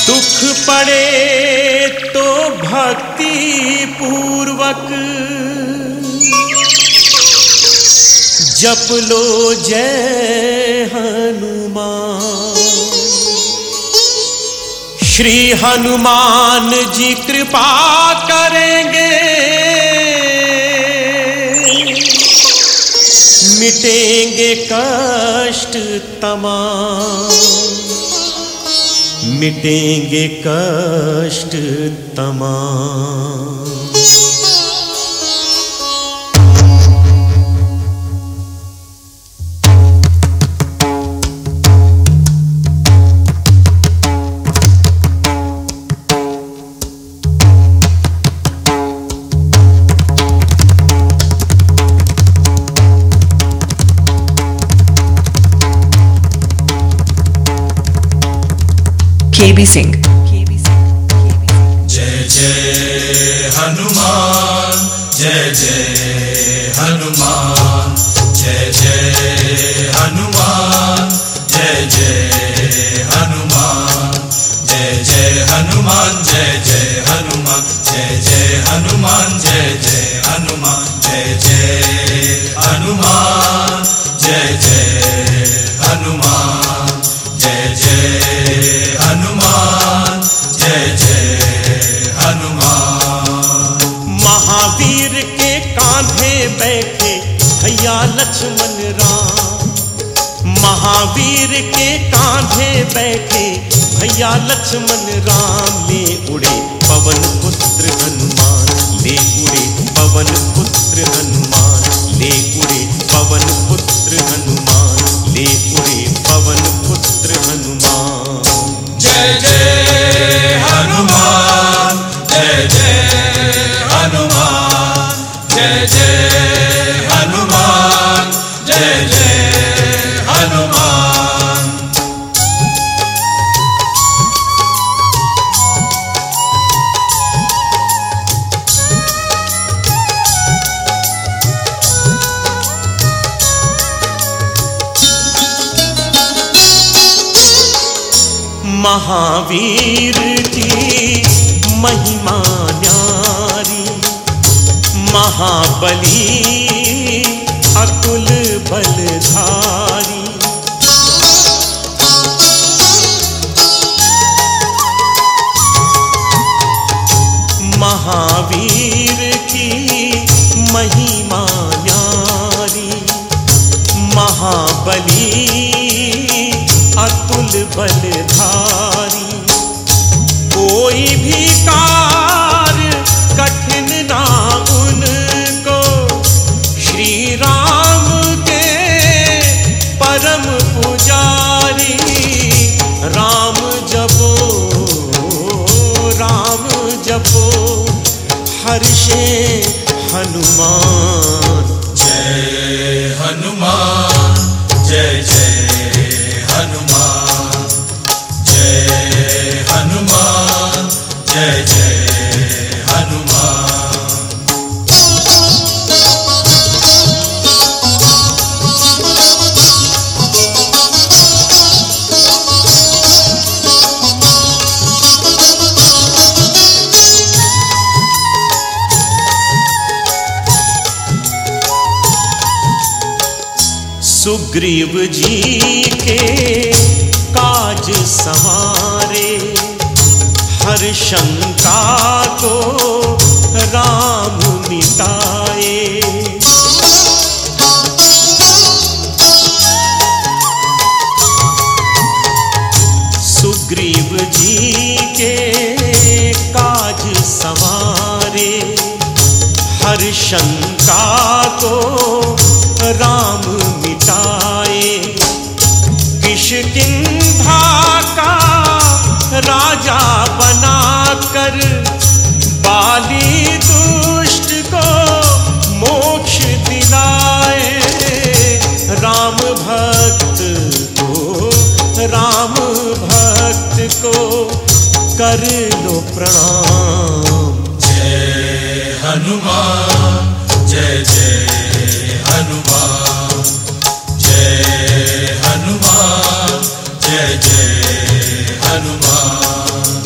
दुख पड़े तो भक्ति पूर्वक जप लो जय हनुमान। श्री हनुमान जी कृपा करेंगे, मिटेंगे कष्ट तमाम, मिटेंगे कष्ट तमाम। KB Singh। जय जय हनुमान, जय जय हनुमान, जय जय हनुमान, जय जय हनुमान, जय जय हनुमान, जय जय हनुमान, जय जय हनुमान, जय जय हनुमान, जय जय हनुमान, जय जय हनुमान, जय जय हनुमान, जय जय हनुमान। महावीर के कांधे बैठे भैया लक्ष्मण राम, महावीर के कांधे बैठे भैया लक्ष्मण राम। ले उड़े पवन पुत्र हनुमान, ले उड़े पवन पुत्र हनुमान, ले उड़े पवन पुत्र हनुमान, ले उड़े पवन पुत्र हनुमान। जय जय हनुमान, जय जय हनुमान, जय जय हनुमान, जय जय हनुमान। महावीर की महिमा न्यारी, महाबली अतुल बलधारी। महावीर की महिमा न्यारी, महाबली अतुल बलधारी। कोई भी कार्य कठिन ना उनको, श्री राम के परम पुजारी। राम जपो, राम जपो, हर्षे हनुमान। जय हनुमान, जय जय हनुमान, जय हनुमान, जय जय हनुमान। सुग्रीव जी के काज संवारे, हर शंका को राम मिटाए। सुग्रीव जी के काज संवारे, हर शंका को राम मिटाए। किष्किंधा का राजा बनाकर बाली दुष्ट को मोक्ष दिलाए। राम भक्त को, राम भक्त को कर लो प्रणाम। जय हनुमान, जय जय हनुमान, जय हनुमान, जय जय हनुमान।